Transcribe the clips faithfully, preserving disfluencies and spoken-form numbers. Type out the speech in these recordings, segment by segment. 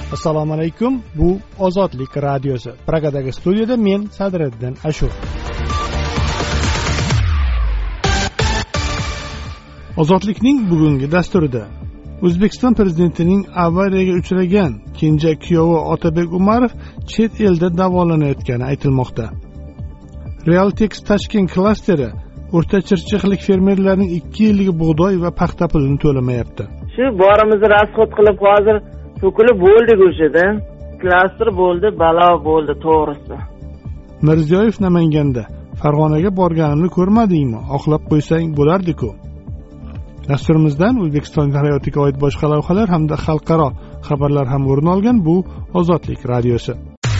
Assalomu alaykum. Bu Ozodlik radiosi. Pragadagi studiyada men Sadriddin Ashur. Ozodlikning bugungi dasturida O'zbekiston prezidentining avariyaga uchragan kenja kuyovi Otabek Umarov chet elda davolanayotgani aytilmoqda. Realtex Tashkent klasteri O'rta Chirchiqlik fermerlarning ikki yillik bug'doy va paxta pulini to'lamayapti. Shu borimizni rasxod qilib hozir to'kilib bo'ldik o'shada. Klaster bo'ldi, balo bo'ldi to'g'risi. Mirziyoyev Namanganda Farg'onaga borganimni ko'rmadingmi? Oqlab qo'ysang bo'lardi-ku. Dasturimizdan O'zbekiston hayotiga oid boshqa lavhalar hamda xalqaro xabarlar ham o'rin olgan bu Ozodlik radiosi.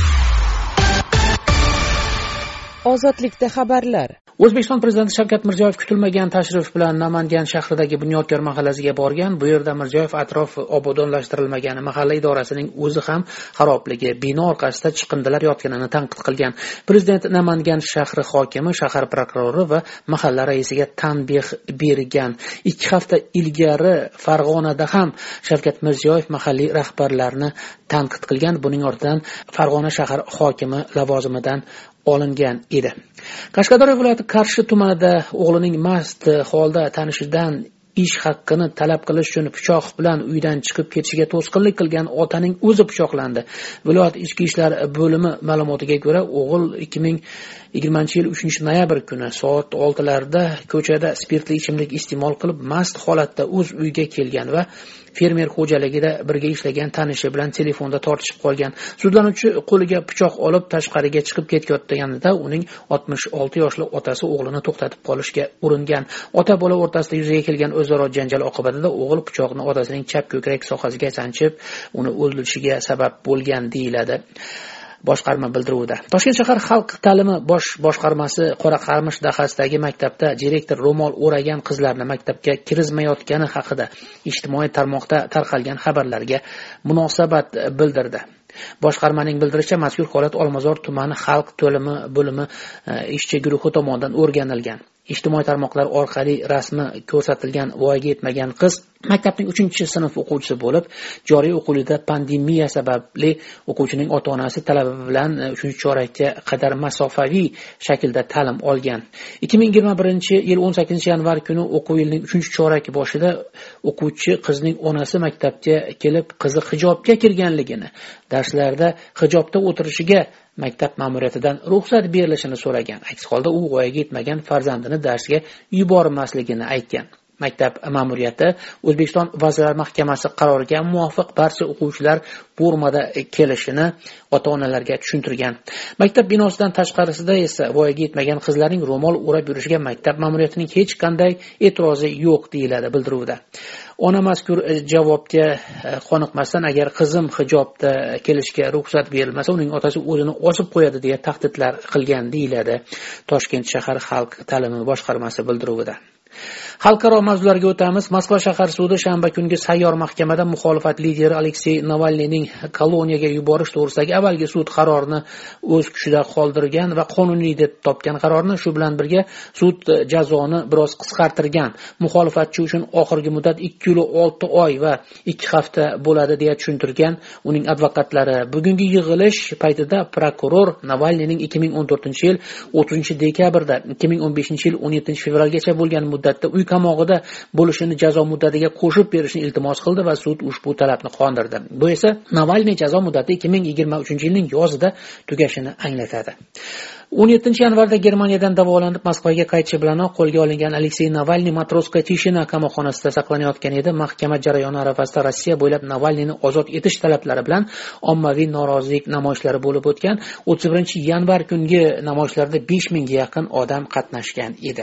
Ozodlikda xabarlar. O'zbekiston prezidenti Shavkat Mirziyoyev kutilmagan tashrif bilan Namangan shahridagi Bunyodkor mahallasiga borgan. Bu yerda Mirziyoyev atrofi obodonlashtirilmagani, mahalla idorasining o'zi ham xarobligi, bino orqasida chiqindilar yotganini tanqid qilgan. Prezident Namangan shahri hokimi, shahar prokurori va mahalla raisiga tanbeh bergan. ikki hafta ilgari Farg'onada ham Shavkat Mirziyoyev mahalliy rahbarlarni tanqid qilgan. Buning ortidan Farg'ona shahar hokimi lavozimidan olingan edi. Qashqadaryo viloyati Qarshi tumanida o'g'lining mast holda tanishidan ish haqqini talab qilish uchun pichoq bilan uydan chiqib ketishiga to'sqinlik qilgan otaning o'zi pichoqlandi. Viloyat ichki ishlar bo'limi ma'lumotiga ko'ra, o'g'il ikki ming yigirmanchi yil uchinchi noyabr kuni soat oltilarda ko'chada spirtli ichimlik iste'mol qilib mast holatda o'z uyiga kelgan va fermer xo'jaligida birga ishlagan tanishi bilan telefonda tortishib qolgan. Sudlanuvchi qo'liga pichoq olib tashqariga chiqib ketayotganida uning oltmish olti yoshli otasi o'g'lini to'xtatib qolishga uringan. Ota bola o'rtasida yuzaga kelgan o'zaro janjal oqibatida o'g'il pichoqni otasining chap ko'krak sohasiga sanchib, uni o'ldirishiga sabab bo'lgan deyiladi boshqarma bildiruvida. Toshkent shahar xalq ta'limi bosh boshqarmasi Qoraqarmish dahasidagi maktabda direktor ro'mol o'ragan qizlarni maktabga kirizmayotgani haqida ijtimoiy tarmoqda tarqalgan xabarlarga munosabat bildirdi. Boshqarmaning bildirishicha, mazkur holat Olmazor tumani xalq ta'limi bo'limi ishchi guruhi tomonidan o'rganilgan. Ijtimoiy tarmoqlar orqali rasmi ko'rsatilgan voyaga yetmagan qiz maktabning uchinchi sinf o'quvchisi bo'lib, joriy o'quv yilida pandemiya sababli o'quvchining ota-onasi talabi bilan uchinchi chorakka qadar masofaviy shaklda ta'lim olgan. ikki ming yigirma birinchi yil o'n sakkizinchi yanvar kuni o'quv yilining uchinchi choraki boshida o'quvchi qizning onasi maktabga kelib, qizi hijobga kirganligini, darslarda hijobda o'tirishiga maktab ma'muriyatidan ruxsat berilishini so'ragan. Aks holda u voyaga yetmagan farzandini darsga yubormasligini aytgan. Maktab ma'muriyati O'zbekiston Vazirlar Mahkamasi qaroriga muvofiq barcha o'quvchilar formada kelishini ota-onalarga tushuntirgan. Maktab binosidan tashqarisida esa voyaga yetmagan qizlarning ro'mol o'rab yurishiga maktab ma'muriyatining hech qanday e'tirozi yo'q deyiladi bildiruvda. Ona mazkur javobga qoniqmasdan, agar qizim hijobda kelishga ruxsat berilmasa, uning otasi o'zini osib qo'yadi deya tahdidlar qilgan deyiladi Toshkent shahar xalq ta'limi boshqarmasi bildiruvida. Xalqaro mavzularga o'tamiz. Moskva shahar sudi shanba kungi sayyor mahkamada muxolifat lideri Aleksey Navalniyning koloniyaga yuborish to'g'risidagi avvalgi sud qarorini o'z kuchida qoldirgan va qonuniy deb topgan qarorni, shu bilan birga sud jazoni biroz qisqartirgan. Muxolifatchi uchun oxirgi muddat ikki yil olti oy va ikki hafta bo'ladi deya tushuntirgan uning advokatlari. Bugungi yig'ilish paytida prokuror Navalniyning ikki ming o'n to'rtinchi yil o'ttizinchi dekabrda ikki ming o'n beshinchi yil o'n yettinchi fevralgacha bo'lgan muddatda uy qamog'ida bo'lishini jazo muddatiga qo'shib berishni iltimos qildi va sud ushbu talabni qondirdi. Bu esa Navalniy jazo muddati ikki ming yigirma uchinchi yilning yozida tugashini anglatadi. o'n yettinchi yanvarda Germaniyadan davolanib Moskvaga qaytishi bilanoq qo'lga olingan Aleksey Navalniy Matroska Tishina qamoqxonasida saqlanayotgan edi. Mahkama jarayoni arafasida Rossiya bo'ylab Navalniyni ozod etish talablari bilan ommaviy norozilik namoyishlari bo'lib o'tgan. o'ttiz birinchi yanvar kungi namoyishlarda besh mingga yaqin odam qatnashgan edi.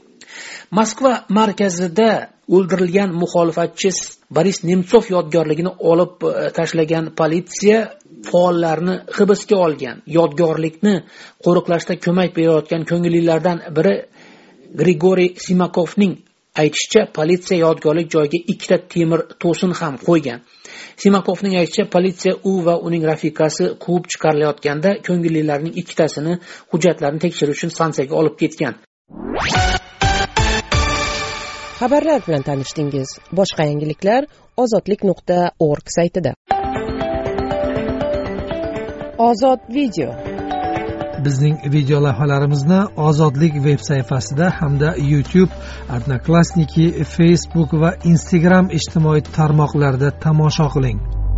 Moskva markazida o'ldirilgan muxolifatchi Boris Nemtsov yodgorligini olib tashlagan politsiya faollarni hibsga olgan. Yodgorlikni qo'riqlashda ko'mak berayotgan ko'ngillilardan biri Grigoriy Simakovning aytishicha, politsiya yodgorlik joyiga ikkita temir to'sin ham qo'ygan. Simakovning aytishicha, politsiya u va uning rafiqasi quvib chiqarilayotganda ko'ngillilarning ikkitasini hujjatlarini tekshirish uchun stansiyaga olib ketgan. Xabarlar bilan tanishdingiz. Boshqa yangiliklar ozodlik nuqta org saytida. Ozod video. Bizning video lavhalarimizni Ozodlik veb sayfasida hamda YouTube, Odnoklassniki, Facebook va Instagram ijtimoiy tarmoqlarida tomosha qiling.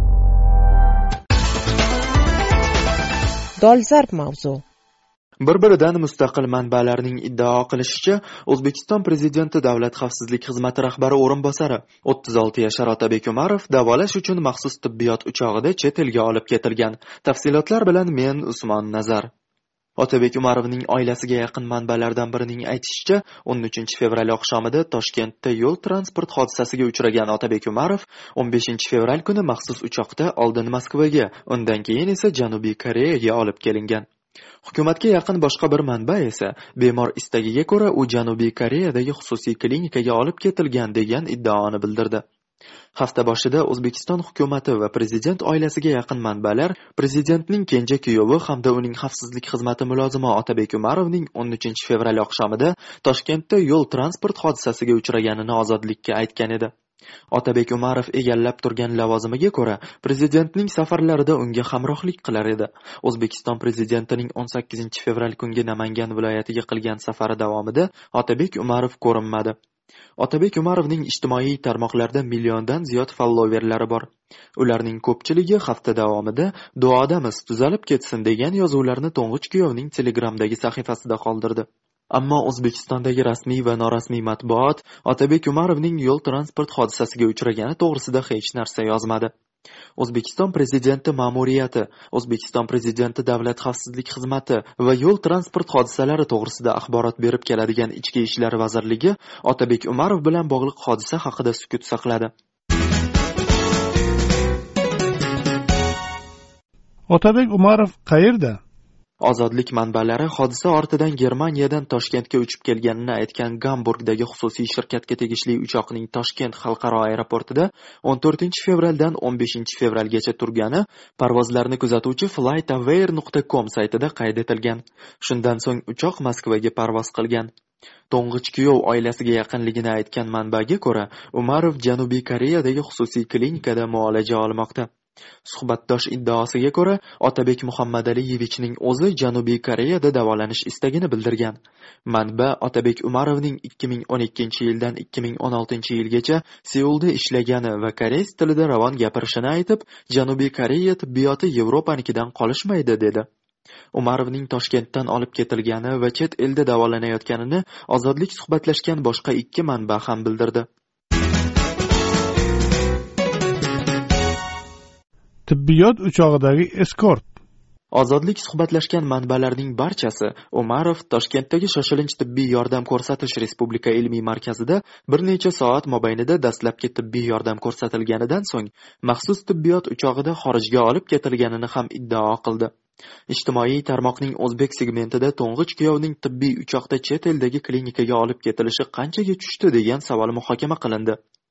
Dolzarb mavzu. Bir-biridan mustaqil manbalarning iddao qilishicha, O'zbekiston Prezidenti Davlat xavfsizlik xizmati rahbari o'rinbosari o'ttiz olti yashar Otabek Umarov davolash uchun maxsus tibbiyot uchog'ida chet elga olib ketilgan. Tafsilotlar bilan men Usmon Nazar. Otabek Umarovning oilasiga yaqin manbalardan birining aytishicha, o'n uchinchi fevral oqshomida Toshkentda yo'l transport hodisasiga uchragan Otabek Umarov o'n beshinchi fevral kuni maxsus uchoqda oldin Moskvaga, undan keyin esa Janubiy Koreyaga olib kelingan. Hukumatga yaqin boshqa bir manba esa bemor istagiga ko'ra u Janubiy Koreyadagi xususiy klinikaga olib ketilgan degan iddaoni bildirdi. Hafta boshida O'zbekiston hukumati va prezident oilasiga yaqin manbalar prezidentning kenja kuyovi hamda uning xavfsizlik xizmati mulozimi Otabek Umarovning o'n uchinchi fevral oqshomida Toshkentda yo'l transport hodisasiga uchraganini Ozodlikka aytgan edi. Otabek Umarov egallab turgan lavozimiga ko'ra prezidentning safarlarida unga hamrohlik qilar edi. O'zbekiston prezidentining o'n sakkizinchi fevral kungi Namangan viloyatiga qilgan safari davomida Otabek Umarov ko'rinmadi. Otabek Umarovning ijtimoiy tarmoqlarda milliondan ziyod followerlari bor. Ularning ko'pchiligi hafta davomida duodamiz tuzalib ketsin degan yozuvlarni to'ng'ich kuyovning Telegramdagi sahifasida qoldirdi. Ammo O'zbekistondagi rasmiy va norasmiy matbuot Otabek Umarovning yo'l transport hodisasiga uchragani to'g'risida hech narsa yozmadi. O'zbekiston prezidenti ma'muriyati, O'zbekiston prezidenti davlat xavfsizlik xizmati va yo'l transport hodisalari to'g'risida axborot berib keladigan Ichki ishlar vazirligi Otabek Umarov bilan bog'liq hodisa haqida sukut saqladi. Otabek Umarov qayerda? Ozodlik manbalari hodisa ortidan Germaniyadan Toshkentga uchib kelganini aytgan Gamburgdagi xususiy shirkatga tegishli uchoqning Toshkent xalqaro aeroportida o'n to'rtinchi fevraldan o'n beshinchi fevralgacha turgani parvozlarni kuzatuvchi flightaware nuqta com saytida qayd etilgan. Shundan so'ng uchoq Moskvaga parvoz qilgan. To'ng'ich kuyov oilasiga yaqinligini aytgan manbaga ko'ra, Umarov Janubiy Koreyadagi xususiy klinikada muolaja olmoqda. Suhbatdosh iddaosiga ko'ra, Otabek Muhammadaaliyevichning o'zi Janubiy Koreyada davolanish istagini bildirgan. Manba Otabek Umarovning ikki ming o'n ikkinchi yildan ikki ming o'n oltinchi yilgacha Seulda ishlagani va koreys tilida ravon gapirishini aytib, Janubiy Koreya tibbiyoti Yevropanikidan qolishmaydi dedi. Umarovning Toshkentdan olib ketilgani va chet elda davolanayotganini Ozodlik suhbatlashgan boshqa ikki manba ham bildirdi. Tibbiyot uchog'idagi eskort. Ozodlik suhbatlashgan manbalarning barchasi Umarov Toshkentdagi shoshilinch tibbiy yordam ko'rsatish Respublika ilmiy markazida bir necha soat mobaynida dastlabki tibbiy yordam ko'rsatilganidan so'ng maxsus tibbiyot uchog'ida xorijga olib ketilganini ham iddao qildi. Ijtimoiy tarmoqning o'zbek segmentida to'ng'ich kuyovning tibbiy uchoqda chet eldagi klinikaga olib ketilishi qanchaga tushdi degan savol muhokama qilindi.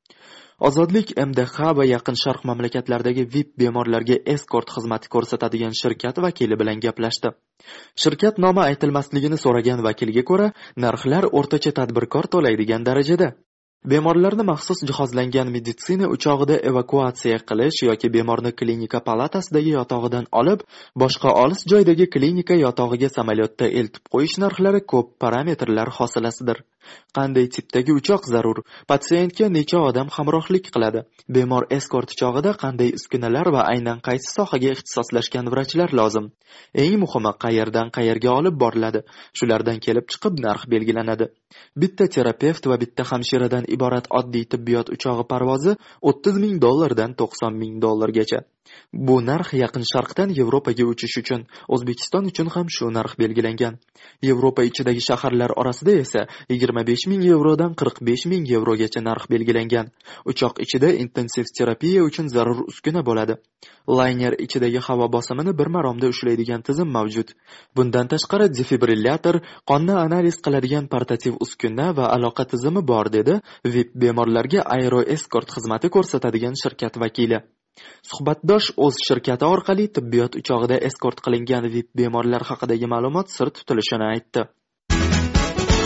Ozodlik M D H va Yaqin Sharq mamlakatlaridagi V I P bemorlarga eskort xizmati ko'rsatadigan shirkat vakili bilan gaplashdi. Shirkat nomi aytilmasligini so'ragan vakilga ko'ra, narxlar o'rtacha tadbirkor to'laydigan darajada. Bemorlarni maxsus jihozlangan meditsina uchog'ida evakuatsiya qilish yoki bemorni klinika palatasidagi yotog'idan olib, boshqa olis joydagi klinika yotog'iga samolyotda eltib qo'yish narxlari ko'p parametrlar hosilasidir. Qanday tipdagi uchoq zarur? Patsientga necha odam hamrohlik qiladi? Bemor eskort chog'ida qanday uskunalar va aynan qaysi sohaga ixtisoslashgan vrachlar lozim? Eng muhimi, qayerdan qayerga olib boriladi? Shulardan kelib chiqib narx belgilanadi. Bitta terapevt va bitta hamshiradan iborat oddiy tibbiyot uchog'i parvozi o'ttiz ming dollardan to'qson ming dollargacha. Bu narx Yaqin Sharqdan Yevropaga uchish uchun, O'zbekiston uchun ham shu narx belgilangan. Yevropa ichidagi shaharlar orasida esa yigirma besh ming yevrodan qirq besh ming yevrogacha narx belgilangan. Uchoq ichida intensiv terapiya uchun zarur uskuna bo'ladi. Layner ichidagi havo bosimini bir maromda ushlaydigan tizim mavjud. Bundan tashqari defibrillator, qonni analiz qiladigan portativ uskuna va aloqa tizimi bor dedi V I P bemorlarga Aero Escort xizmati ko'rsatadigan shirkat vakili. Suhbatdosh o'z shirkati orqali tibbiyot uchog'ida eskort qilingan V I P bemorlar haqidagi ma'lumot sir tutilishini aytdi.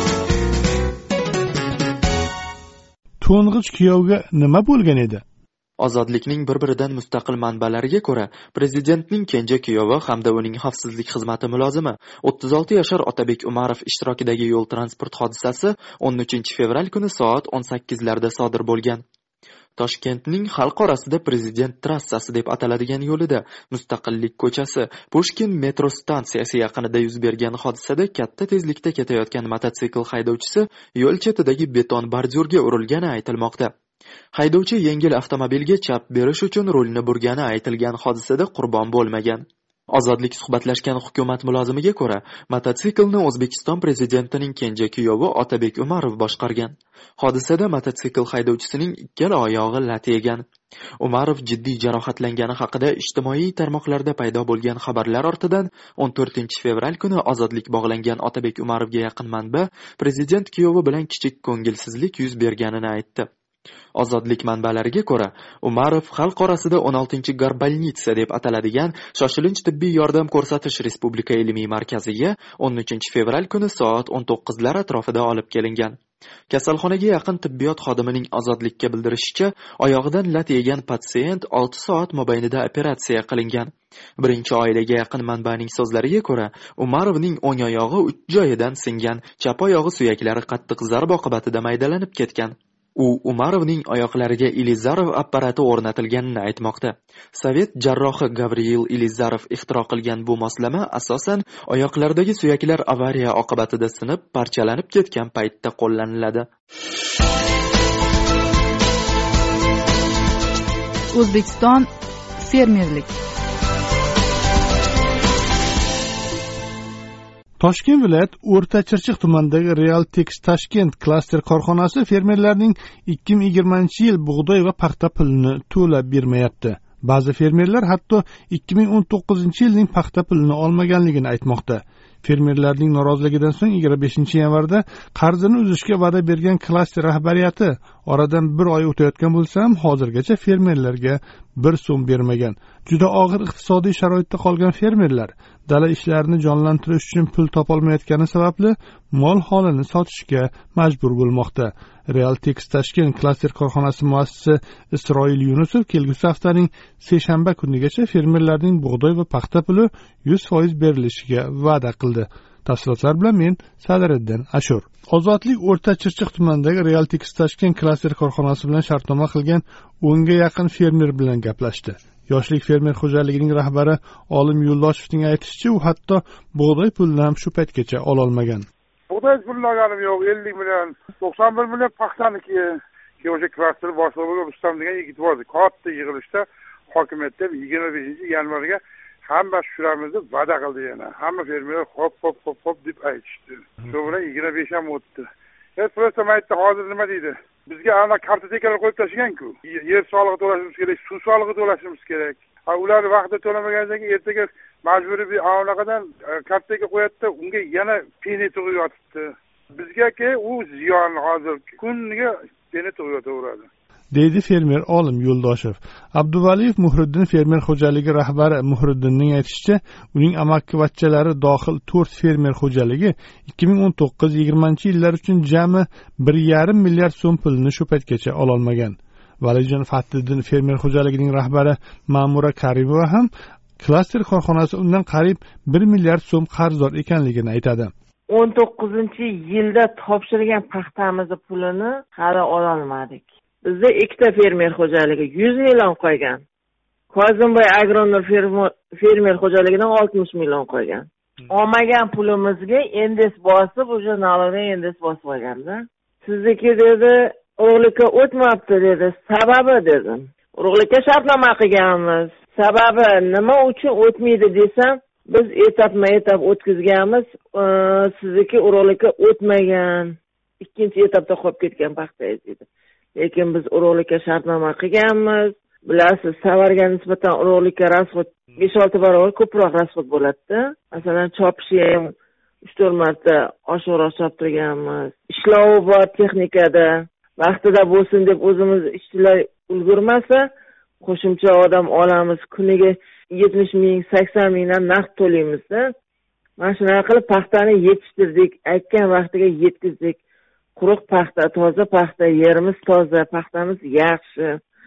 To'ng'ich kuyovga nima bo'lgan edi? Ozodlikning bir-biridan mustaqil manbalariga ko'ra, prezidentning kenja kuyovi hamda uning xavfsizlik xizmati mulozimi o'ttiz olti yashar Otabek Umarov ishtirokidagi yo'l transport hodisasi o'n uchinchi fevral kuni soat o'n sakkizlarda sodir bo'lgan. Toshkentning xalq orasida Prezident trassasi deb ataladigan yo'lida Mustaqillik ko'chasi, Pushkin metro stansiyasi yaqinida yuz bergan hodisada katta tezlikda ketayotgan mototsikl haydovchisi yo'l chetidagi beton bordyurga urilgani aytilmoqda. Haydovchi yengil avtomobilga chap berish uchun rulni burgani aytilgan hodisada qurbon bo'lmagan. Ozodlik suhbatlashgan hukumat mulozimiga ko'ra, mototsiklni O'zbekiston prezidentining kenja kuyovi Otabek Umarov boshqargan. Hodisada mototsikl haydovchisining ikkala oyog'i lat yegan. Umarov jiddiy jarohatlangani haqida ijtimoiy tarmoqlarda paydo bo'lgan xabarlar ortidan o'n to'rtinchi fevral kuni Ozodlik bog'langan Otabek Umarovga yaqin manba prezident kuyovi bilan kichik ko'ngilsizlik yuz berganini aytdi. Ozodlik manbalariga ko'ra, Umarov xalq orasida o'n oltinchi Gorbalnitsa deb ataladigan shoshilinch tibbiy yordam ko'rsatish respublika ilmiy markaziga o'n uchinchi fevral kuni soat o'n to'qqizlar atrofida olib kelingan. Kasalxonaga yaqin tibbiyot xodimining Ozodlikka bildirishicha, oyog'idan lat yegan patsient olti soat mobaynida operatsiya qilingan. Birinchi oilaga yaqin manbaning so'zlariga ko'ra, Umarovning o'ng oyog'i uch joyidan singan, chap oyog'i suyaklari qattiq zarba oqibatida maydalanib ketgan. U Umarovning oyoqlariga Ilizarov apparati o'rnatilganini aytmoqda. Sovet jarrohi Gavril Ilizarov ixtiro qilgan bu moslama asosan oyoqlardagi suyaklar avariya oqibatida sinib, parchalanib ketgan paytda qo'llaniladi. O'zbekiston fermerlik. Toshkent viloyat O'rta Chirchiq tumanidagi Realtex Tashkent klaster korxonasi fermerlarning ikki ming yigirmanchi yil bug'doy va paxta pulini to'lab bermayapti. Ba'zi fermerlar hatto ikki ming o'n to'qqizinchi yilning paxta pulini olmaganligini aytmoqda. Fermerlarning noroziligidan so'ng yigirma beshinchi yanvarda qarzini uzishga va'da bergan klaster rahbariyati oradan bir oy o'tayotgan bo'lsa ham hozirgacha fermerlarga bir so'm bermagan. Juda og'ir iqtisodiy sharoitda qolgan fermerlar dala ishlarini jonlantirish uchun pul topolmayotgani sababli mol holini sotishga majbur bo'lmoqda. Realtex Tashkent klaster korxonasi muassisi Isroil Yunusov kelgusi haftaning seshanba kunigacha fermerlarning bug'doy va paxta puli yuz foiz berilishiga va'da qildi. Tafsilotlar bilan men Sadiriddin Ashur. Ozodlik O'rta Chirchiq tumanidagi Realtex Tashkent klaster korxonasi bilan shartnoma qilgan o'nga yaqin fermer bilan gaplashdi. Yoshlik fermer xo'jaligining rahbari Olim Yo'ldoshevning aytishicha, u hatto bug'doy pulni ham shu paytgacha ololmagan. Bug'doy pulni olganim yo'q, ellik million, to'qson bir million paxtaniki. Keyin o'sha klaster boshlig'i Rustam degan yigit bordi. Katta yig'ilishda hokimiyatda yigirma beshinchi yanvarga hamma tushiramiz deb va'da qildi yana. Hamma fermerlar hop hop hop hop deb aytishdi. Shu bilan yigirma besh ham o'tdi. Hech prosta aytdi, hozir nima deydi? Bizga ana kartotekalar qo'yib tashlagan-ku. Yer solig'i to'lashimiz kerak, suv solig'i to'lashimiz kerak. Ha, ular vaqtida to'lamagandan keyin ertaga majburiy bir anaqadan kartoteka qo'yadi, unga yana peni tug'ib yotibdi. Bizga-ki u ziyon hozir kuniga peni tug'ib yotaveradi. deydi fermer Olim Yo'ldoshev. Abduvaliyev Muhriddin fermer xo'jaligi rahbari Muhriddinning aytishicha, uning amakkivachchalari dohil to'rt fermer xo'jaligi ikki ming o'n to'qqiz yigirmanchi yillar uchun jami bir yarim milliard so'm pulni shu paytgacha ololmagan. Valijon Fattiddin fermer xo'jaligining rahbari Ma'mura Karimova ham klaster korxonasi undan qariyb bir milliard so'm qarzdor ekanligini aytadi. o'n to'qqizinchi yilda topshirgan paxtamiz pulini hali ololmadik. Bizda ikkita fermer xo'jaligi yuz million qo'ygan. Kozimboy Agronor fermer xo'jaligidan oltmish million qo'ygan. Olmagan pulimizga endes bosib, o'sha налогdan endes bosib qo'yganda, sizniki dedi, urug'likka o'tmabdi dedi. Sababi dedim. Urug'likka shartnoma qilganmiz. Sababi nima uchun o'tmaydi desam, biz etapma-etap o'tkazganmiz, sizniki urug'likka o'tmagan. Ikkinchi etapda qolib ketgan paxtangiz dedi. Lekin biz urug'likka shartnoma qilganmiz. Bilasiz, savarga nisbatan urug'likka rasxod besh olti barobar ko'proq rasxod bo'ladi. Masalan, chopishi ham uch to'rt marta oshiqroq choptirganmiz. Ishlovi bor texnikada vaqtida bo'lsin deb o'zimiz ishchilar ulgurmasa, qo'shimcha odam olamiz. Kuniga yetmish ming, sakson mingdan naqd to'laymiz-da. Mana shunaqa qilib paxtani yetishtirdik, aytgan vaqtiga yetkazdik. Quruq paxta, toza paxta, yerimiz toza, paxtamiz yaxshi.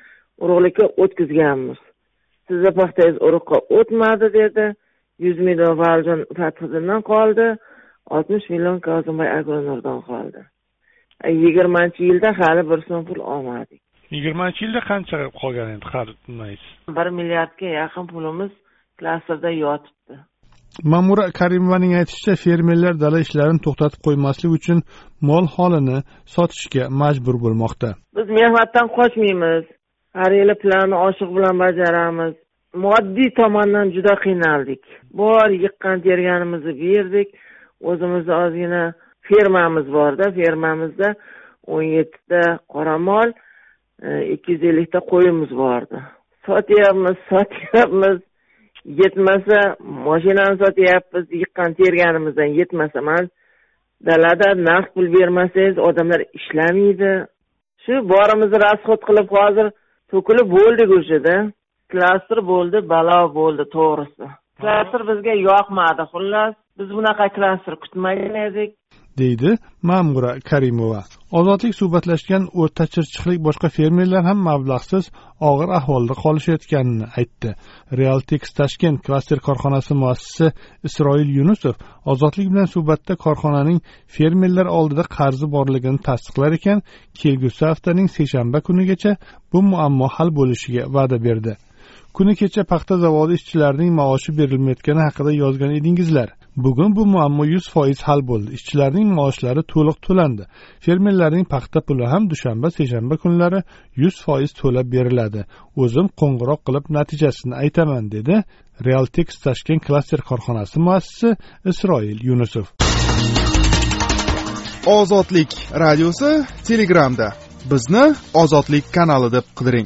urug'likka o'tkazganmiz. Sizni paxtangiz urug'ga o'tmadi dedi. yuz million Valijon Fathidindan qoldi, oltmish million Kozimboy Agronurdan qoldi. yigirmanchi yilda hali bir so'm pul olmadik. yigirmanchi yilda qancha qolgan endi qaramaysiz? bir milliardga yaqin pulimiz klasterda yotibdi. Ma'mura Karimovaning aytishicha, fermerlar dala ishlarini to'xtatib qo'ymaslik uchun mol holini sotishga majbur bo'lmoqda. Biz mehnatdan qochmaymiz. Har yili planni oshiq bilan bajaramiz. Moddiy tomondan juda qiynaldik. Bor yiqqan terganimizni berdik. O'zimizda ozgina fermamiz bor-da, fermamizda o'n yettita qoramol, ikki yuz ellikta qo'yimiz bordi. Sotyapmiz, sotyapmiz. Yetmasa mashinani sotyapmiz, yiqqan terganimizdan yetmasa, men dalada naqd pul bermasangiz odamlar ishlamaydi. Shu borimizni rasxod qilib hozir to'kilib bo'ldik o'shada. Klaster bo'ldi, balo bo'ldi to'g'risi. Klaster bizga yoqmadi, xullas. Biz bunaqa klaster kutmagan edik, deydi Ma'mura Karimova. Ozodlik suhbatlashgan o'rtachirchiqlik boshqa fermerlar ham mablag'siz og'ir ahvolda qolishayotganini aytdi. Realtex Tashkent klaster korxonasi muassisi Isroil Yunusov Ozodlik bilan suhbatda korxonaning fermerlar oldida qarzi borligini tasdiqlar ekan, kelgusi haftaning seshanba kunigacha bu muammo hal bo'lishiga va'da berdi. Kuni kecha paxta zavodi ishchilarining maoshi berilmayotgani haqida yozgan edingizlar. Bugun bu muammo yuz foiz hal bo'ldi. Ishchilarning maoshlari to'liq to'landi. Fermerlarning paxta puli ham dushanba, seshanba kunlari yuz foiz to'lab beriladi. O'zim qo'ng'iroq qilib natijasini aytaman, dedi Realtex Tashkent klaster korxonasi muassisi Isroil Yunusov. Ozodlik radiosi Telegramda. Bizni Ozodlik kanali deb qidiring.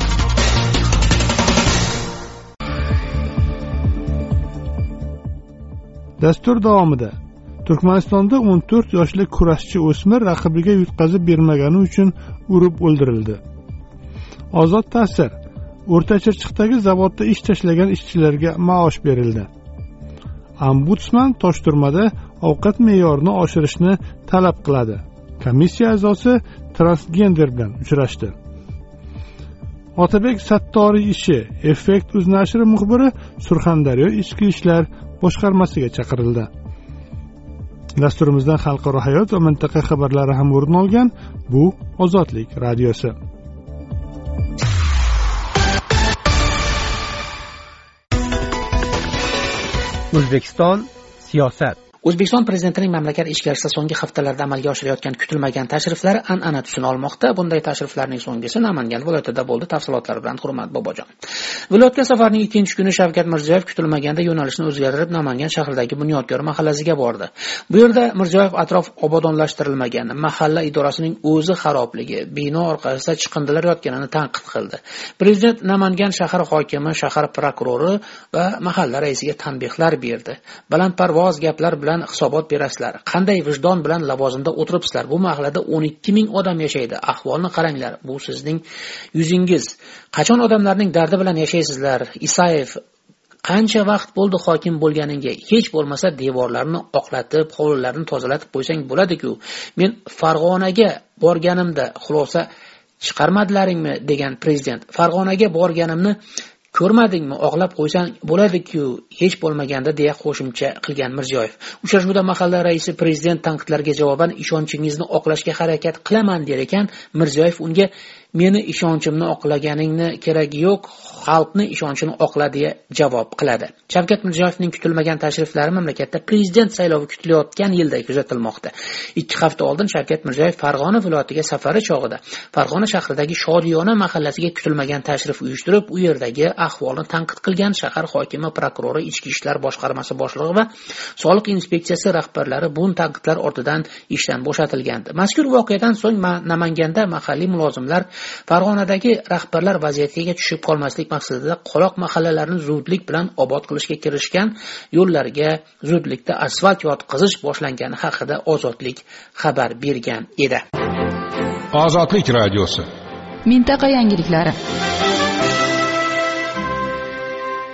Dastur davomida Turkmanistonda o'n to'rt yoshli kurashchi o'smir raqibiga yutqazib bermagani uchun urib o'ldirildi. Ozod ta'sir. O'rtachirchiqdagi zavodda ish tashlagan ishchilarga maosh berildi. Ombudsman Toshturmada ovqat me'yorini oshirishni talab qiladi. Komissiya a'zosi transgender bilan uchrashdi. Otabek Sattoriy ishi Effekt uz nashri muxbiri Surxondaryo ichki ishlar boshqarmasiga chaqirildi. Dasturimizdan xalqaro hayot va mintaqa xabarlari ham o'rin olgan. Bu Ozodlik radiosi. O'zbekiston siyosat. O'zbekiston prezidentining mamlakat ichkarisida so'nggi haftalarda amalga oshirayotgan kutilmagan tashriflari an'ana tusini olmoqda. Bunday tashriflarning so'nggisi Namangan viloyatida bo'ldi. Tafsilotlar bilan Hurmat Bobojon. Viloyatga safarning ikkinchi kuni Shavkat Mirziyoyev kutilmaganda yo'nalishni o'zgartirib Namangan shahridagi Bunyodkor mahallasiga bordi. Bu yerda Mirziyoyev atrof obodonlashtirilmagan, mahalla idorasining o'zi xarobligi, bino orqasida chiqindilar yotganini tanqid qildi. Prezident Namangan shahar hokimi, shahar prokurori va mahalla raisiga tanbehlar berdi. Balandparvoz gaplar bilan hisobot berasizlar. Qanday vijdon bilan lavozimda o'tiribsizlar? Bu mahallada o'n ikki ming odam yashaydi. Ahvolni qaranglar. Bu sizning yuzingiz. Qachon odamlarning dardi bilan yashaysizlar? Isayev, qancha vaqt bo'ldi hokim bo'lganingga? Hech bo'lmasa devorlarni oqlatib, hovlilarni tozalatib qo'ysang bo'ladi-ku. Men Farg'onaga borganimda xulosa chiqarmadilaringmi degan prezident. Farg'onaga borganimni ko'rmadingmi? Oqlab qo'ysang bo'ladi-ku, hech bo'lmaganda deya qo'shimcha qilgan Mirziyoyev. Uchrashuvda mahalla raisi prezident tanqidlarga javoban ishonchingizni oqlashga harakat qilaman der ekan. Mirziyoyev unga meni ishonchimni oqlaganingni keragi yo'q, xalqni ishonchini oqla deya javob qiladi. Shavkat Mirziyoyevning kutilmagan tashriflari mamlakatda prezident saylovi kutilayotgan yilda kuzatilmoqda. ikki hafta oldin Shavkat Mirziyoyev Farg'ona viloyatiga safari chog'ida Farg'ona shahridagi Shodiyona mahallasiga kutilmagan tashrif uyushtirib, u yerdagi ahvolni tanqid qilgan. Shahar hokimi, prokurori, ichki ishlar boshqarmasi boshlig'i va soliq inspeksiyasi rahbarlari bu tanqidlar ortidan ishdan bo'shatilgandi. Mazkur voqeadan so'ng Namanganda mahalliy mulozimlar Farg'onadagi rahbarlar vaziyatiga tushib qolmaslik maqsadida qoloq mahallalarni zudlik bilan obod qilishga kirishgan, yo'llarga zudlikda asfalt yotqizish boshlangani haqida Ozodlik xabar bergan edi. Ozodlik radiosi. Mintaqa yangiliklari.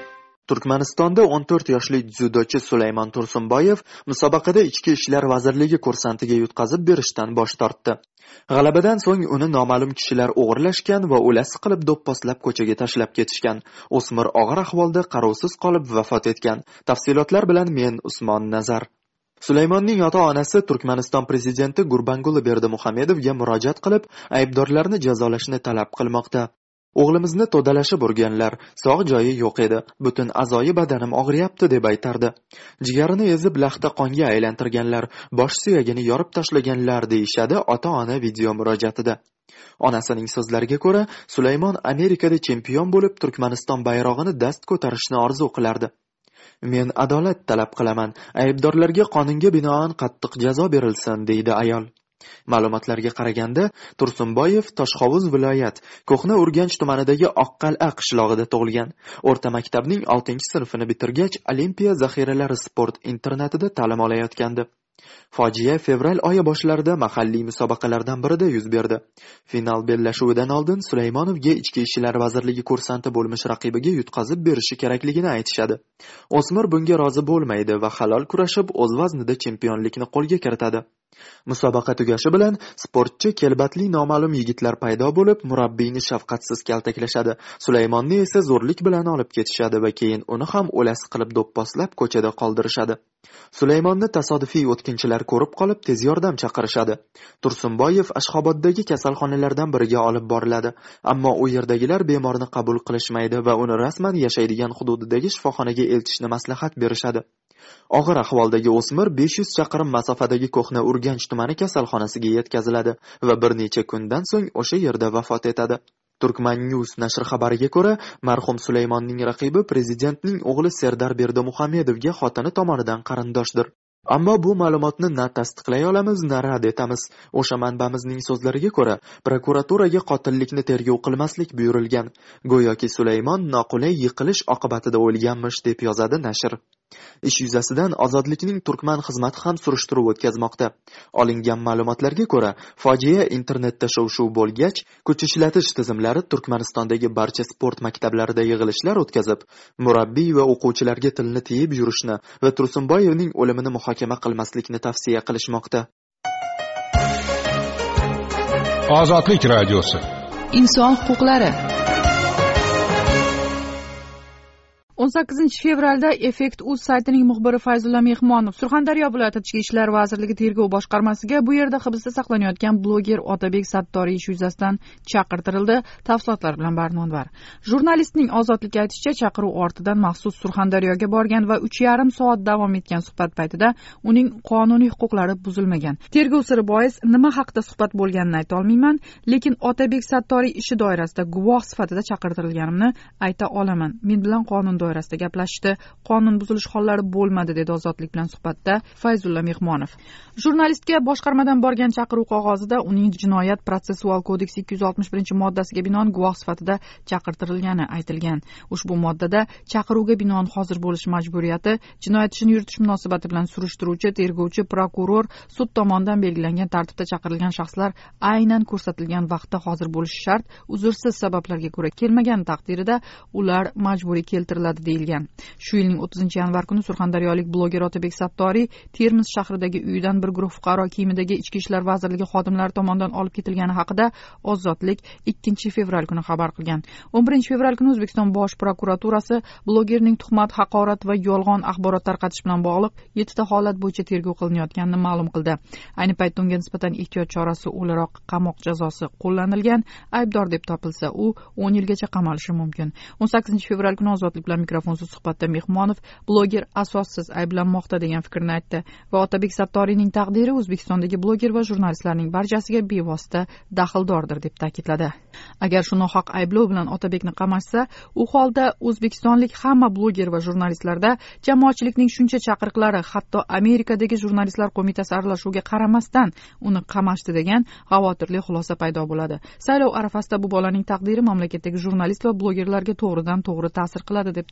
Turkmanistonda o'n to'rt yoshli dzyudochi Sulaymon Tursunboyev musobaqada Ichki ishlar vazirligi kursantiga yutqazib berishdan bosh tortdi. G'alabadan so'ng uni noma'lum kishilar o'g'irlashgan va o'lasi qilib do'pposlab ko'chaga tashlab ketishgan. O'smir og'ir ahvolda qarovsiz qolib vafot etgan. Tafsilotlar bilan men Usmon Nazar. Sulaymonning ota-onasi Turkmaniston prezidenti Gurbanguli Berdimuhamedovga murojaat qilib, aybdorlarni jazolashni talab qilmoqda. O'g'limizni to'dalashib urganlar, sog' joyi yo'q edi. Butun a'zoyi badanim og'riyapti deb aytardi. Jigarini ezib laxta qonga aylantirganlar, bosh suyagini yorib tashlaganlar deyishadi ota-ona video murojaatida. Onasining so'zlariga ko'ra, Sulaymon Amerikada chempion bo'lib, Turkmaniston bayrog'ini dast ko'tarishni orzu qilardi. Men adolat talab qilaman. Aybdorlarga qonunga binoan qattiq jazo berilsin, deydi ayol. Ma'lumotlarga qaraganda, Tursunboyev Toshhovuz viloyat Ko'hna Urganch tumanidagi Oqqal'a qishlog'ida tug'ilgan. O'rta maktabning oltinchi sinfini bitirgach, Olimpiya zaxiralari sport internatida ta'lim olayotgandi. Fojia fevral oyi boshlarida mahalliy musobaqalardan birida yuz berdi. Final bellashuvidan oldin Sulaymonovga Ichki ishlar vazirligi kursanti bo'lmish raqibiga yutqazib berishi kerakligini aytishadi. O'smir bunga rozi bo'lmaydi va halol kurashib, o'z vaznida chempionlikni qo'lga kiritadi. Musobaqa tugashi bilan sportchi kelbatli noma'lum yigitlar paydo bo'lib, murabbiyni shafqatsiz kaltaklashadi. Sulaymonni esa zo'rlik bilan olib ketishadi va keyin uni ham o'lasi qilib do'pposlab ko'chada qoldirishadi. Sulaymonni tasodifiy o'tkinchilar ko'rib qolib, tez yordam chaqirishadi. Tursunboyev Ashxoboddagi kasalxonalardan biriga olib boriladi, ammo u yerdagilar bemorni qabul qilishmaydi va uni rasman yashaydigan hududidagi shifoxonaga eltishni maslahat berishadi. Og'ir ahvoldagi o'smir besh yuz chaqirim masofadagi Ko'hna Urganch tumani kasalxonasiga yetkaziladi va bir necha kundan so'ng o'sha yerda vafot etadi. Turkman News nashri xabariga ko'ra, marhum Sulaymonning raqibi prezidentning o'g'li Serdar Berdimuhamedovga xotini tomonidan qarindoshdir. Ammo bu ma'lumotni na tasdiqlay olamiz, na rad etamiz. O'sha manbamizning so'zlariga ko'ra, prokuraturaga qotillikni tergov qilmaslik buyurilgan. Go'yoki Sulaymon noqulay yiqilish oqibatida o'lganmish deb yozadi nashr. Ish yuzasidan Ozodlikning Turkman xizmati ham surishtiruv o'tkazmoqda. Olingan ma'lumotlarga ko'ra, fojia internetda shov-shuv bo'lgach, kuch ishlatish tizimlari Turkmanistondagi barcha sport maktablarida yig'ilishlar o'tkazib, murabbiy va o'quvchilarga tilni tiyib yurishni va Tursunboyevning o'limini muhokama qilmaslikni tavsiya qilishmoqda. Ozodlik radiosi. Inson huquqlari. o'n sakkizinchi fevralda Effekt.uz saytining muxbiri Fayzulla Mehmonov Surxondaryo viloyati Ichki ishlar vazirligi tergov boshqarmasiga bu yerda hibsda saqlanayotgan bloger Otabek Sattoriy ish yuzasidan chaqirtirildi. Tafsilotlar bilan Barnonvar. Jurnalistning Ozodlikka aytishicha, chaqiruv ortidan maxsus Surxondaryoga borgan va uch yarim soat davom etgan suhbat paytida uning qonuniy huquqlari buzilmagan. Tergov siri bois nima haqida suhbat bo'lganini ayta olmayman, lekin Otabek Sattoriy ishi doirasida guvoh sifatida chaqirtirilganimni ayta olaman. Men bilan qonun doirasida gaplashishdi. Qonun buzilish hollari bo'lmadi, dedi Ozodlik bilan suhbatda Fayzulla Mehmonov. Jurnalistga boshqarmadan borgan chaqiruv qog'ozida uning jinoyat protsessual kodeksi ikki yuz oltmish birinchi moddasiga binoan guvoh sifatida chaqirtirilgani aytilgan. Ushbu moddada chaqiruvga binoan hozir bo'lish majburiyati, jinoyat ishini yuritish munosabati bilan surishtiruvchi, tergovchi, prokuror, sud tomonidan belgilangan tartibda chaqirilgan shaxslar aynan ko'rsatilgan vaqtda hozir bo'lishi shart. Uzrsiz sabablarga ko'ra kelmagan taqdirida ular majburiy keltiriladi deyilgan. Shu yilning o'ttizinchi yanvar kuni surxondaryolik bloger Otabek Sattoriy Termiz shahridagi uyidan bir guruh fuqaro kiyimidagi Ichki ishlar vazirligi xodimlari tomonidan olib ketilgani haqida Ozodlik ikkinchi fevral kuni xabar qilgan. o'n birinchi fevral kuni O'zbekiston Bosh prokuraturasi blogerning tuhmat, haqorat va yolg'on axborot tarqatish bilan bog'liq yettita holat bo'yicha tergov qilinayotganini ma'lum qildi. Ayni paytda unga nisbatan ehtiyot chorasi o'laroq qamoq jazosi qo'llanilgan. Aybdor deb topilsa, u o'n yilgacha qamalishi mumkin. o'n sakkizinchi fevral kuni Ozodlik bilan mikrofonsiz suhbatda Mehmonov bloger asossiz ayblanmoqda degan fikrni aytdi va Otabek Sattoriyning taqdiri O'zbekistondagi bloger va jurnalistlarning barchasiga bevosita daxldordir deb ta'kidladi. Agar shu nohaq ayblov bilan Otabekni qamashsa, u holda O'zbekistonlik hamma bloger va jurnalistlarda jamoatchilikning shuncha chaqiriqlari, hatto Amerikadagi jurnalistlar qo'mitasi aralashuviga qaramasdan uni qamashdi degan xavotirli xulosa paydo bo'ladi. Saylov arafasida bu bolaning taqdiri mamlakatdagi jurnalist va blogerlarga to'g'ridan to'g'ri ta'sir qiladi deb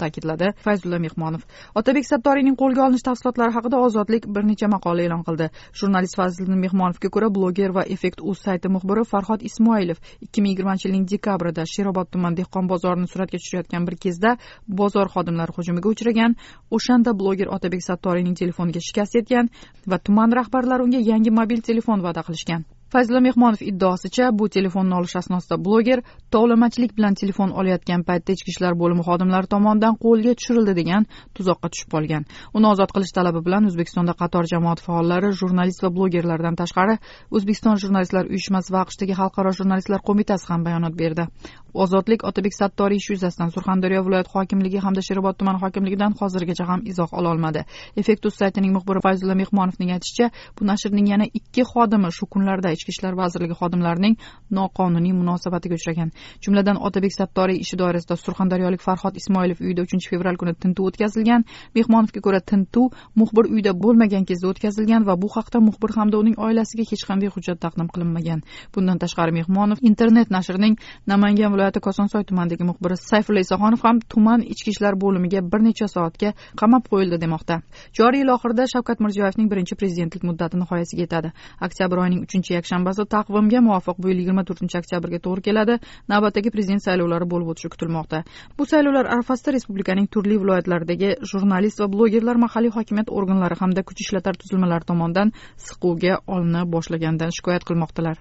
ta'kidladi Fayzulla Mehmonov. Otabek Sattoriyning qo'lga olinish tafsilotlari haqida Ozodlik bir necha maqola e'lon qildi. Jurnalist Fazliddin Mehmonovga ko'ra, bloger va Effekt.uz sayti muxbiri Farhod Ismoilov ikki ming yigirmanchi yilning dekabrida Sherobod tuman dehqon bozorini suratga tushirayotgan bir kezda bozor xodimlari hujumiga uchragan. O'shanda bloger Otabek Sattoriyning telefoniga shikast yetgan va tuman rahbarlari unga yangi mobil telefon va'da qilishgan. Fazliddin Mehmonov iddaosicha, bu telefonni olish asnosida bloger tovlamachilik bilan telefon olayotgan paytda ichki ishlar bo'limi xodimlari tomonidan qo'lga tushirildi degan tuzoqqa tushib qolgan. Uni ozod qilish talabi bilan O'zbekistonda qator jamoat faollari, jurnalist va blogerlardan tashqari O'zbekiston jurnalistlar uyushmasi va AQShdagi Xalqaro jurnalistlar qo'mitasi ham bayonot berdi. Ozodlik Otabek Sattoriy ishi yuzasidan Surxondaryo viloyat hokimligi hamda Sherobod tuman hokimligidan hozirgacha ham izoh ola olmadi. Effekt.uz saytining muxbiri Fayzulla Mehmonovning aytishicha, bu nashrning yana ikki xodimi shu kunlarda Ichki ishlar vazirligi xodimlarining noqonuniy munosabatiga uchragan. Jumladan Otabek Sattoriy ishi doirasida surxondaryolik Farhod Ismoilov uyida uchinchi fevral kuni tintuv o'tkazilgan. Mehmonovga ko'ra, tintuv muxbir uyda bo'lmagan kezda o'tkazilgan va bu haqda muxbir hamda uning oilasiga hech qanday hujjat taqdim qilinmagan. Bundan tashqari Mehmonov internet nashrining Namangan viloyati Kosonsoy tumanidagi muxbiri Sayfulla Isoxonov ham tuman ichki ishlar bo'limiga bir necha soatga qamab qo'yildi demoqda. Joriy yil oxirida Shavkat Mirziyoyevning birinchi prezidentlik muddati nihoyasiga yetadi. Oktyabr oyining uchinchi yakshanbasi taqvimga muvofiq bu yil yigirma to'rtinchi oktyabrga to'g'ri keladi. Navbatdagi prezident saylovlari bo'lib o'tishi kutilmoqda. Bu saylovlar arafasida respublikaning turli viloyatlaridagi jurnalist va blogerlar mahalliy hokimiyat organlari hamda kuch ishlatar tuzilmalari tomonidan siquvga olina boshlaganidan shikoyat qilmoqdalar.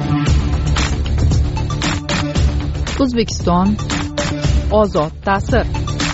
O'zbekiston ozod ta'sir.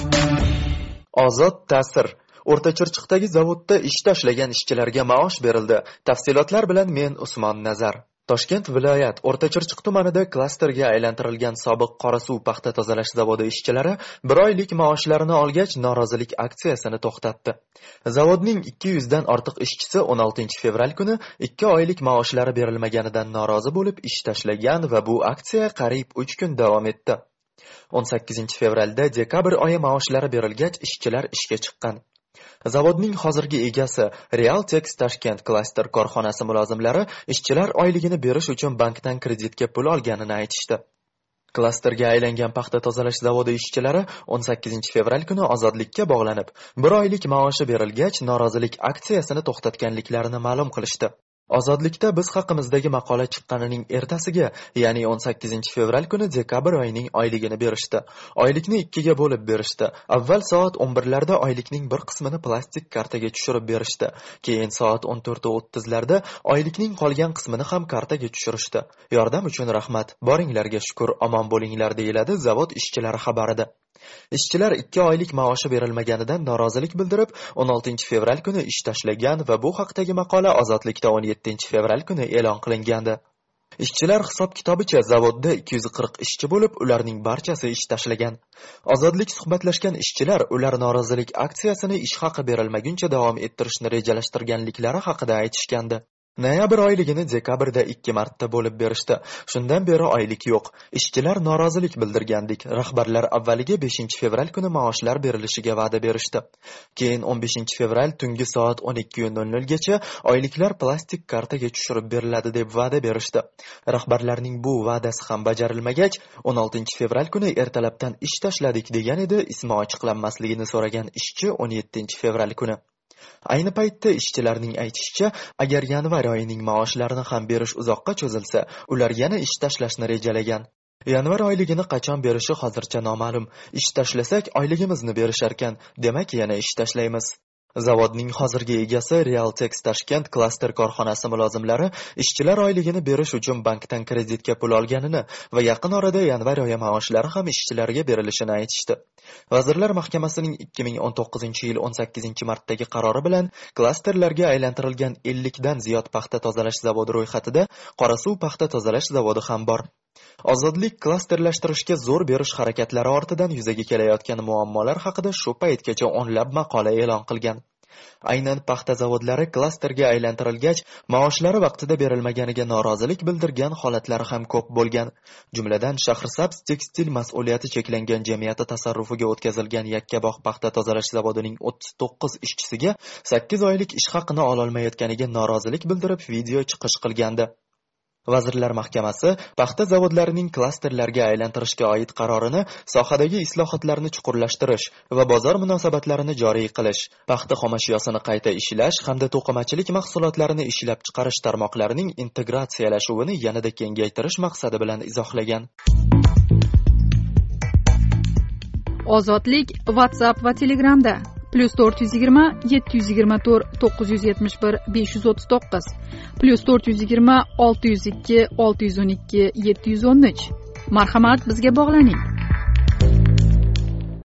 Ozod ta'sir. O'rtachirchiqdagi zavodda ish tashlagan ishchilarga maosh berildi. Tafsilotlar bilan men Usmon Nazar. Toshkent viloyat O'rtachirchiq tumanida klasterga aylantirilgan sobiq Qorasuv paxta tozalash zavodi ishchilari bir oylik maoshlarini olgach norozilik aksiyasini to'xtatdi. Zavodning ikki yuz dan ortiq ishchisi o'n oltinchi fevral kuni ikki oylik maoshlari berilmaganidan norozi bo'lib ish tashlagan va bu aksiya qariyb uch kun davom etdi. o'n sakkizinchi fevralda dekabr oyi maoshlari berilgach ishchilar ishga chiqqan. Zavodning hozirgi egasi Realtex Tashkent klaster korxonasi mulozimlari ishchilar oyligini berish uchun bankdan kreditga pul olganini aytishdi. Klasterga aylangan paxta tozalash zavodi ishchilari o'n sakkizinchi fevral kuni ozodlikka bog'lanib, bir oylik maoshi berilgach norozilik aksiyasini to'xtatganliklarini ma'lum qilishdi. Ozodlikda biz haqimizdagi maqola chiqqanining ertasiga, ya'ni o'n sakkizinchi fevral kuni dekabr oyining oyligini berishdi. Oylikni ikkiga bo'lib berishdi. Avval soat o'n birlarda oylikning bir qismini plastik kartaga tushirib berishdi. Keyin soat o'n to'rt o'ttizlarda oylikning qolgan qismini ham kartaga tushirishdi. Yordam uchun rahmat. Boringlarga shukr, omon bo'linglar deyiladi zavod ishchilari xabarida. Ishchilar ikki oylik maoshi berilmaganidan norozilik bildirib, o'n oltinchi fevral kuni ish tashlagan va bu haqdagi maqola Ozodlikda o'n yettinchi fevral kuni e'lon qilingandi. Ishchilar hisob-kitobicha zavodda ikki yuz qirq ishchi bo'lib, ularning barchasi ish tashlagan. Ozodlik suhbatlashgan ishchilar ular norozilik aksiyasini ish haqi berilmaguncha davom ettirishni rejalashtirganliklari haqida aytishgandi. Noyabr oyligini dekabrda ikki marta bo'lib berishdi. Shundan beri oylik yo'q. Ishchilar norozilik bildirgandik. Rahbarlar avvaliga beshinchi fevral kuni maoshlar berilishiga va'da berishdi. Keyin o'n beshinchi fevral tungi soat o'n ikki nol nol gacha oyliklar plastik kartaga tushirib beriladi deb va'da berishdi. Rahbarlarning bu va'dasi ham bajarilmagach, o'n oltinchi fevral kuni ertalabdan ish tashladik degan edi. Ismi ochiqlanmasligini so'ragan ishchi o'n yettinchi fevral kuni. Ayni paytda ishchilarning aytishicha, agar yanvar oyining maoshlarini ham berish uzoqqa cho'zilsa, ular yana ish tashlashni rejalagan. Yanvar oyligini qachon berishi hozircha noma'lum. Ish tashlasak oyligimizni berisharkan, demak yana ish tashlaymiz. Zavodning hozirgi egasi Realtex Tashkent klaster korxonasi mulozimlari ishchilar oyligini berish uchun bankdan kreditga pul olganini va yaqin orada yanvar oyi maoshlari ham ishchilarga berilishini aytishdi. Vazirlar Mahkamasining ikki ming o'n to'qqizinchi yil o'n sakkizinchi martdagi qarori bilan klasterlarga aylantirilgan ellik dan ziyod paxta tozalash zavodi ro'yxatida Qorasuv paxta tozalash zavodi ham bor. Ozodlik klasterlashtirishga zo'r berish harakatlari ortidan yuzaga kelayotgan muammolar haqida shu paytgacha o'nlab maqola e'lon qilgan. Aynan paxta zavodlari klasterga aylantirilgach, maoshlari vaqtida berilmaganiga norozilik bildirgan holatlari ham ko'p bo'lgan. Jumladan Shahrisabz tekstil mas'uliyati cheklangan jamiyati tasarrufiga o'tkazilgan Yakkabog' paxta tozalash zavodining o'ttiz to'qqiz ishchisiga sakkiz oylik ish haqini ololmayotganiga norozilik bildirib video chiqish qilgandi. Vazirlar Mahkamasi paxta zavodlarining klasterlarga aylantirishga oid qarorini sohadagi islohotlarni chuqurlashtirish va bozor munosabatlarini joriy qilish, paxta xomashyosini qayta ishlash hamda to'qimachilik mahsulotlarini ishlab chiqarish tarmoqlarining integratsiyalashuvini yanada kengaytirish maqsadi bilan izohlagan. Ozodlik WhatsApp va Telegramda plus to'rt yuz yigirma yetti yuz yigirma to'rt to'qqiz yuz yetmish bir besh yuz o'ttiz to'qqiz plus to'rt yuz yigirma olti yuz ikki olti yuz o'n ikki yetti yuz o'n uch. Marhamat, bizga bog'laning.